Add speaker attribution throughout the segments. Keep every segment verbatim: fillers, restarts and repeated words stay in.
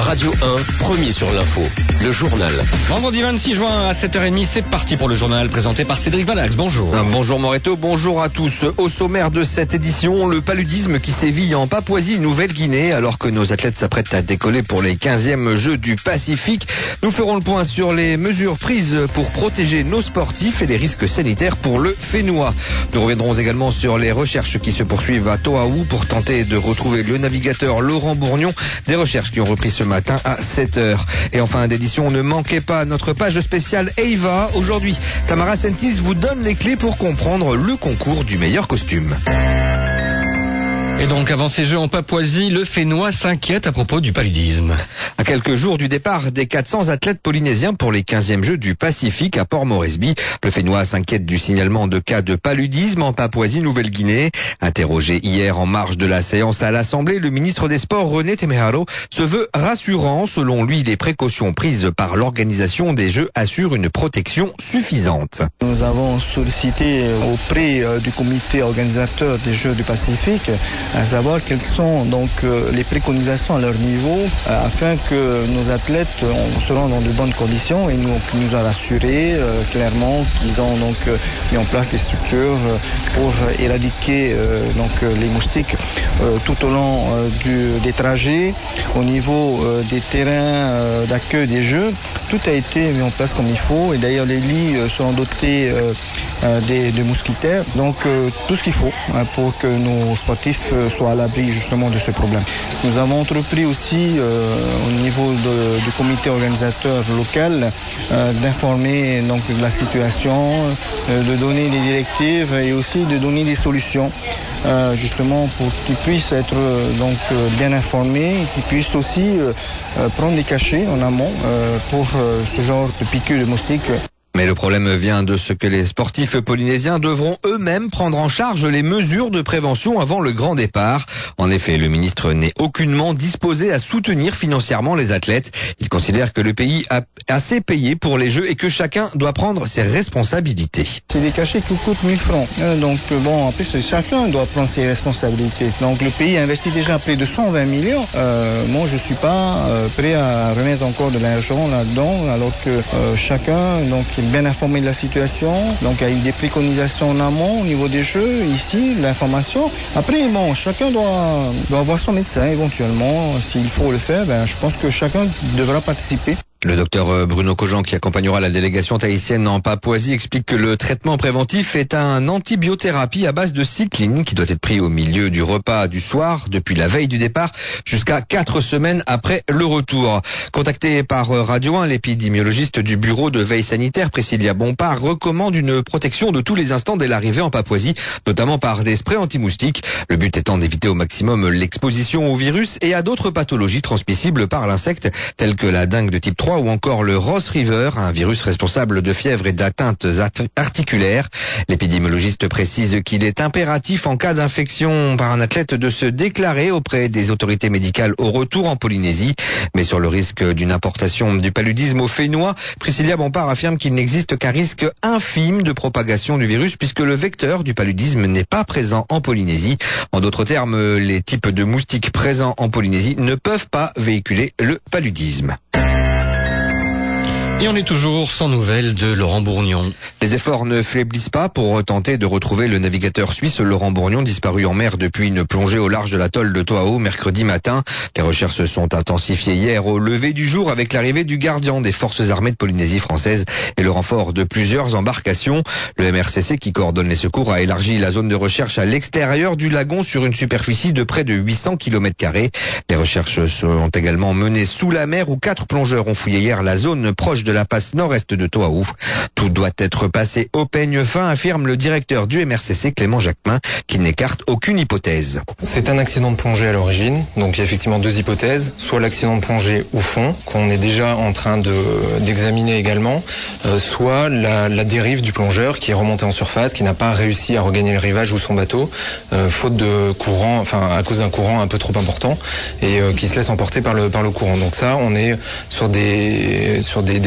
Speaker 1: Radio un, premier sur l'info, le journal.
Speaker 2: Vendredi vingt-six juin à sept heures trente, c'est parti pour le journal présenté par Cédric Valax. Bonjour.
Speaker 3: Bonjour Moreto, bonjour à tous. Au sommaire de cette édition, le paludisme qui sévit en Papouasie-Nouvelle-Guinée alors que nos athlètes s'apprêtent à décoller pour les quinzièmes Jeux du Pacifique. Nous ferons le point sur les mesures prises pour protéger nos sportifs et les risques sanitaires pour le Fénois. Nous reviendrons également sur les recherches qui se poursuivent à Toaou pour tenter de retrouver le navigateur Laurent Bourgnon. Des recherches qui ont repris ce matin à sept heures. Et en fin d'édition, ne manquez pas notre page spéciale Eva. Aujourd'hui, Tamara Sentis vous donne les clés pour comprendre le concours du meilleur costume.
Speaker 2: Et donc, avant ces Jeux en Papouasie, le Fénois s'inquiète à propos du paludisme.
Speaker 3: À quelques jours du départ des quatre cents athlètes polynésiens pour les quinzièmes Jeux du Pacifique à Port Moresby, le Fénois s'inquiète du signalement de cas de paludisme en Papouasie-Nouvelle-Guinée. Interrogé hier en marge de la séance à l'Assemblée, le ministre des Sports René Temeharo se veut rassurant. Selon lui, les précautions prises par l'organisation des Jeux assurent une protection suffisante.
Speaker 4: Nous avons sollicité auprès du comité organisateur des Jeux du Pacifique à savoir quelles sont donc euh, les préconisations à leur niveau euh, afin que nos athlètes euh, seront dans de bonnes conditions, et nous, nous a rassuré euh, clairement qu'ils ont donc euh, mis en place des structures euh, pour éradiquer euh, donc euh, les moustiques euh, tout au long euh, du, des trajets. Au niveau euh, des terrains euh, d'accueil des Jeux, tout a été mis en place comme il faut, et d'ailleurs les lits euh, seront dotés euh, euh, des, des mousquitaires, donc euh, tout ce qu'il faut hein, pour que nos sportifs soit à l'abri justement de ce problème. Nous avons entrepris aussi euh, au niveau de, du comité organisateur local euh, d'informer donc de la situation, euh, de donner des directives et aussi de donner des solutions euh, justement pour qu'ils puissent être euh, donc euh, bien informés et qu'ils puissent aussi euh, euh, prendre des cachets en amont euh, pour euh, ce genre de piqûres de moustiques.
Speaker 3: Mais le problème vient de ce que les sportifs polynésiens devront eux-mêmes prendre en charge les mesures de prévention avant le grand départ. En effet, le ministre n'est aucunement disposé à soutenir financièrement les athlètes. Il considère que le pays a assez payé pour les Jeux et que chacun doit prendre ses responsabilités.
Speaker 4: C'est des cachets qui coûtent mille francs. Donc bon, en plus, chacun doit prendre ses responsabilités. Donc le pays investit déjà près de cent vingt millions. Euh, moi, je suis pas euh, prêt à remettre encore de l'argent là-dedans, alors que euh, chacun donc bien informé de la situation, donc il y a eu des préconisations en amont au niveau des Jeux, ici, l'information. Après, bon, chacun doit, doit avoir son médecin éventuellement, s'il faut le faire, ben, je pense que chacun devra participer.
Speaker 3: Le docteur Bruno Cogent, qui accompagnera la délégation tahitienne en Papouasie, explique que le traitement préventif est un antibiothérapie à base de cycline qui doit être pris au milieu du repas du soir, depuis la veille du départ jusqu'à quatre semaines après le retour. Contactée par Radio un, l'épidémiologiste du bureau de veille sanitaire, Priscilla Bompard, recommande une protection de tous les instants dès l'arrivée en Papouasie, notamment par des sprays anti-moustiques. Le but étant d'éviter au maximum l'exposition au virus et à d'autres pathologies transmissibles par l'insecte, telles que la dengue de type trois ou encore le Ross River, un virus responsable de fièvre et d'atteintes articulaires. L'épidémiologiste précise qu'il est impératif en cas d'infection par un athlète de se déclarer auprès des autorités médicales au retour en Polynésie. Mais sur le risque d'une importation du paludisme au Fénois, Priscilla Bompard affirme qu'il n'existe qu'un risque infime de propagation du virus puisque le vecteur du paludisme n'est pas présent en Polynésie. En d'autres termes, les types de moustiques présents en Polynésie ne peuvent pas véhiculer le paludisme.
Speaker 2: Et on est toujours sans nouvelles de Laurent Bourgnon.
Speaker 3: Les efforts ne faiblissent pas pour tenter de retrouver le navigateur suisse Laurent Bourgnon, disparu en mer depuis une plongée au large de l'atoll de Toaou mercredi matin. Les recherches se sont intensifiées hier au lever du jour avec l'arrivée du gardien des forces armées de Polynésie française et le renfort de plusieurs embarcations. Le M R C C, qui coordonne les secours, a élargi la zone de recherche à l'extérieur du lagon sur une superficie de près de huit cents kilomètres carrés. Les recherches sont également menées sous la mer où quatre plongeurs ont fouillé hier la zone proche de la passe nord-est de Toaou. Tout doit être passé au peigne fin, affirme le directeur du M R C C, Clément Jacquemin, qui n'écarte aucune hypothèse.
Speaker 5: C'est un accident de plongée à l'origine, donc il y a effectivement deux hypothèses, soit l'accident de plongée au fond, qu'on est déjà en train de, d'examiner également, euh, soit la, la dérive du plongeur qui est remonté en surface, qui n'a pas réussi à regagner le rivage ou son bateau, euh, faute de courant, enfin à cause d'un courant un peu trop important, et euh, qui se laisse emporter par le, par le courant. Donc ça, on est sur des, sur des, des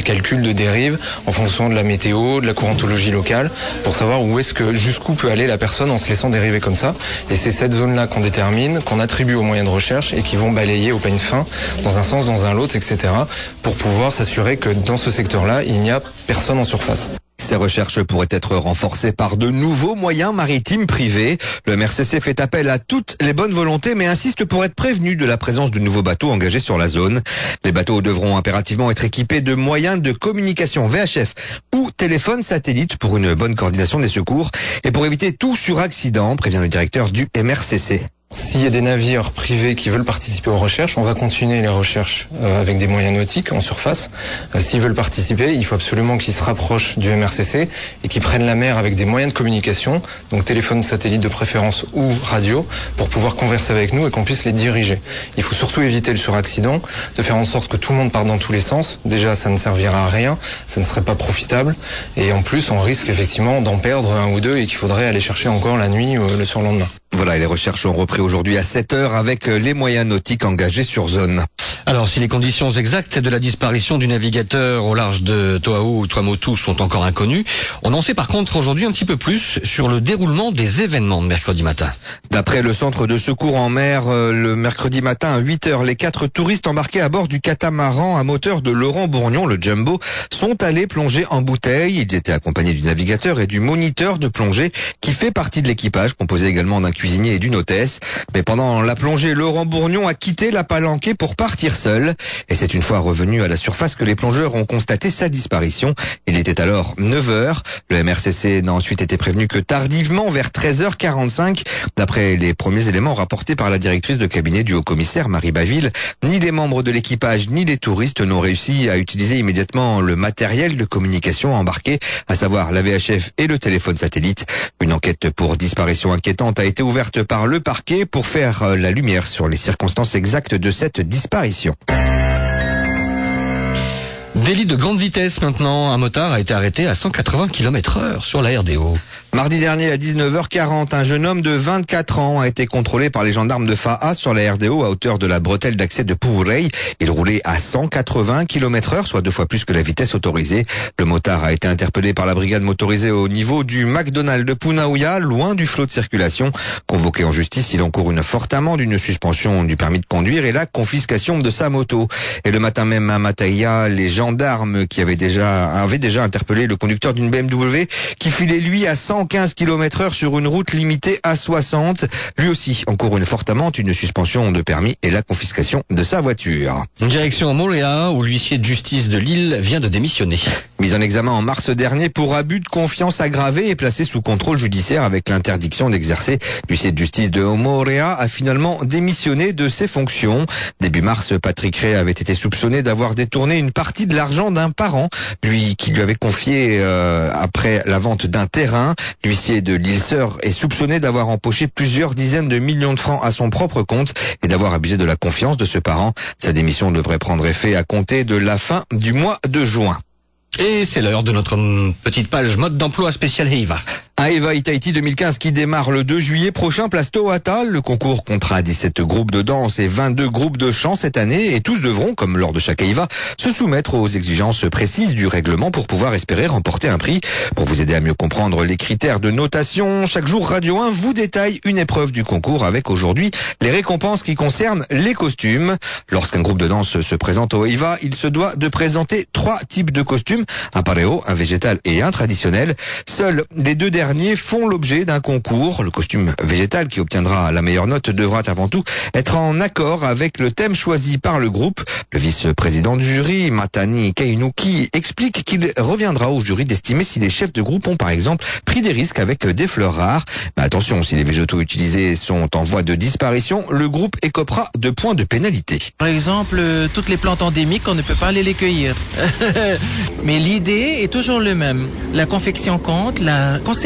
Speaker 5: calculs de dérive en fonction de la météo, de la courantologie locale, pour savoir où est-ce que, jusqu'où peut aller la personne en se laissant dériver comme ça. Et c'est cette zone-là qu'on détermine, qu'on attribue aux moyens de recherche et qui vont balayer au peigne fin, dans un sens, dans un l'autre, et cetera, pour pouvoir s'assurer que dans ce secteur-là, il n'y a personne en surface.
Speaker 3: Ces recherches pourraient être renforcées par de nouveaux moyens maritimes privés. Le M R C C fait appel à toutes les bonnes volontés, mais insiste pour être prévenu de la présence de nouveaux bateaux engagés sur la zone. Les bateaux devront impérativement être équipés de moyens de communication V H F ou téléphone satellite pour une bonne coordination des secours et pour éviter tout suraccident, prévient le directeur du M R C C.
Speaker 5: S'il y a des navires privés qui veulent participer aux recherches, on va continuer les recherches euh, avec des moyens nautiques en surface. Euh, s'ils veulent participer, il faut absolument qu'ils se rapprochent du M R C C et qu'ils prennent la mer avec des moyens de communication, donc téléphone satellite de préférence ou radio, pour pouvoir converser avec nous et qu'on puisse les diriger. Il faut surtout éviter le suraccident, de faire en sorte que tout le monde parte dans tous les sens. Déjà, ça ne servira à rien, ça ne serait pas profitable. Et en plus, on risque effectivement d'en perdre un ou deux et qu'il faudrait aller chercher encore la nuit ou le surlendemain.
Speaker 3: Voilà, et les recherches ont repris aujourd'hui à sept heures avec les moyens nautiques engagés sur zone.
Speaker 2: Alors, si les conditions exactes de la disparition du navigateur au large de Toahu ou Tuamotu sont encore inconnues, on en sait par contre aujourd'hui un petit peu plus sur le déroulement des événements de mercredi matin.
Speaker 3: D'après le centre de secours en mer, le mercredi matin à huit heures, les quatre touristes embarqués à bord du catamaran à moteur de Laurent Bourgnon, le Jumbo, sont allés plonger en bouteille. Ils étaient accompagnés du navigateur et du moniteur de plongée qui fait partie de l'équipage, composé également d'un cuisinier et d'une hôtesse. Mais pendant la plongée, Laurent Bourgnon a quitté la palanquée pour partir seul. Et c'est une fois revenu à la surface que les plongeurs ont constaté sa disparition. Il était alors neuf heures. Le M R C C n'a ensuite été prévenu que tardivement, vers treize heures quarante-cinq. D'après les premiers éléments rapportés par la directrice de cabinet du haut-commissaire Marie Baville, ni les membres de l'équipage ni les touristes n'ont réussi à utiliser immédiatement le matériel de communication embarqué, à savoir la V H F et le téléphone satellite. Une enquête pour disparition inquiétante a été ouverte par le parquet pour faire la lumière sur les circonstances exactes de cette disparition.
Speaker 2: Délit de grande vitesse maintenant. Un motard a été arrêté à cent quatre-vingts kilomètres heure sur la R D O.
Speaker 3: Mardi dernier à dix-neuf heures quarante, un jeune homme de vingt-quatre ans a été contrôlé par les gendarmes de Fa'a sur la R D O à hauteur de la bretelle d'accès de Pourey. Il roulait à cent quatre-vingts kilomètres heure, soit deux fois plus que la vitesse autorisée. Le motard a été interpellé par la brigade motorisée au niveau du McDonald's de Punaouia, loin du flot de circulation. Convoqué en justice, il encourt une forte amende, une suspension du permis de conduire et la confiscation de sa moto. Et le matin même à Mataïa, les gendarmes qui avaient déjà, avaient déjà interpellé le conducteur d'une B M W qui filait lui à cent quinze kilomètres heure sur une route limitée à soixante. Lui aussi encourt une forte amende, une suspension de permis et la confiscation de sa voiture.
Speaker 2: Une direction à Montréal où l'huissier de justice de Lille vient de démissionner.
Speaker 3: Mis en examen en mars dernier pour abus de confiance aggravé et placé sous contrôle judiciaire avec l'interdiction d'exercer, l'huissier de justice de Montréal a finalement démissionné de ses fonctions. Début mars, Patrick Ray avait été soupçonné d'avoir détourné une partie de l'argent d'un parent, lui qui lui avait confié euh, après la vente d'un terrain. L'huissier de l'Île-Sœur est soupçonné d'avoir empoché plusieurs dizaines de millions de francs à son propre compte et d'avoir abusé de la confiance de ce parent. Sa démission devrait prendre effet à compter de la fin du mois de juin.
Speaker 2: Et c'est l'heure de notre petite page mode d'emploi spécial Heiva.
Speaker 3: À Eva Itaïti deux mille quinze qui démarre le deux juillet prochain, place Tohata. Le concours comptera dix-sept groupes de danse et vingt-deux groupes de chant cette année et tous devront, comme lors de chaque Eva, se soumettre aux exigences précises du règlement pour pouvoir espérer remporter un prix. Pour vous aider à mieux comprendre les critères de notation, chaque jour Radio un vous détaille une épreuve du concours avec aujourd'hui les récompenses qui concernent les costumes. Lorsqu'un groupe de danse se présente au Eva, il se doit de présenter trois types de costumes, un paréo, un végétal et un traditionnel. Seuls les deux derniers font l'objet d'un concours. Le costume végétal qui obtiendra la meilleure note devra avant tout être en accord avec le thème choisi par le groupe. Le vice-président du jury, Matani Kainuki, explique qu'il reviendra au jury d'estimer si les chefs de groupe ont par exemple pris des risques avec des fleurs rares. Mais attention, si les végétaux utilisés sont en voie de disparition, le groupe écopera de points de pénalité.
Speaker 6: Par exemple, euh, toutes les plantes endémiques, on ne peut pas aller les cueillir. Mais l'idée est toujours le même. La confection compte, la conception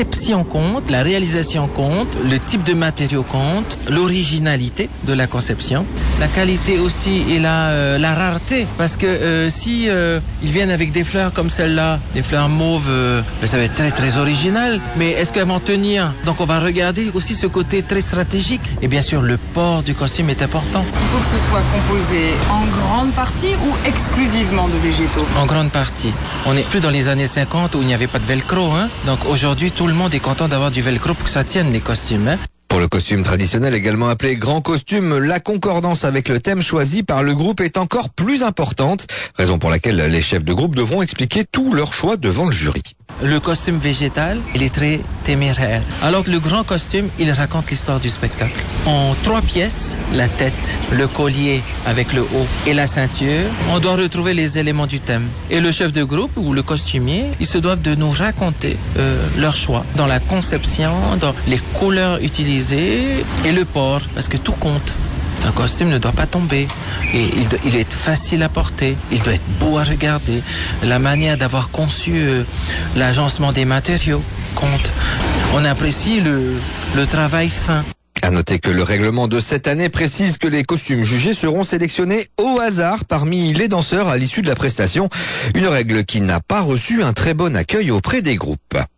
Speaker 6: conception compte, la réalisation compte, le type de matériaux compte, l'originalité de la conception, la qualité aussi et la, euh, la rareté. Parce que euh, si euh, ils viennent avec des fleurs comme celle-là, des fleurs mauves, euh, ben ça va être très très original. Mais est-ce qu'elles vont tenir? Donc on va regarder aussi ce côté très stratégique. Et bien sûr, le port du costume est important.
Speaker 7: Il faut que ce soit composé en grande partie ou exclusivement de végétaux?
Speaker 6: En grande partie. On n'est plus dans les années cinquante où il n'y avait pas de velcro. Hein. Donc aujourd'hui, tout le monde est content d'avoir du velcro pour que ça tienne les costumes. Hein.
Speaker 3: Pour le costume traditionnel, également appelé grand costume, la concordance avec le thème choisi par le groupe est encore plus importante, raison pour laquelle les chefs de groupe devront expliquer tout leur choix devant le jury.
Speaker 6: Le costume végétal, il est très téméraire. Alors que le grand costume, il raconte l'histoire du spectacle. En trois pièces, la tête, le collier avec le haut et la ceinture, on doit retrouver les éléments du thème. Et le chef de groupe ou le costumier, ils se doivent de nous raconter euh, leur choix dans la conception, dans les couleurs utilisées et le port, parce que tout compte. Un costume ne doit pas tomber et il doit il est facile à porter, il doit être beau à regarder. La manière d'avoir conçu euh, l'agencement des matériaux compte. On apprécie le, le travail fin.
Speaker 3: À noter que le règlement de cette année précise que les costumes jugés seront sélectionnés au hasard parmi les danseurs à l'issue de la prestation. Une règle qui n'a pas reçu un très bon accueil auprès des groupes.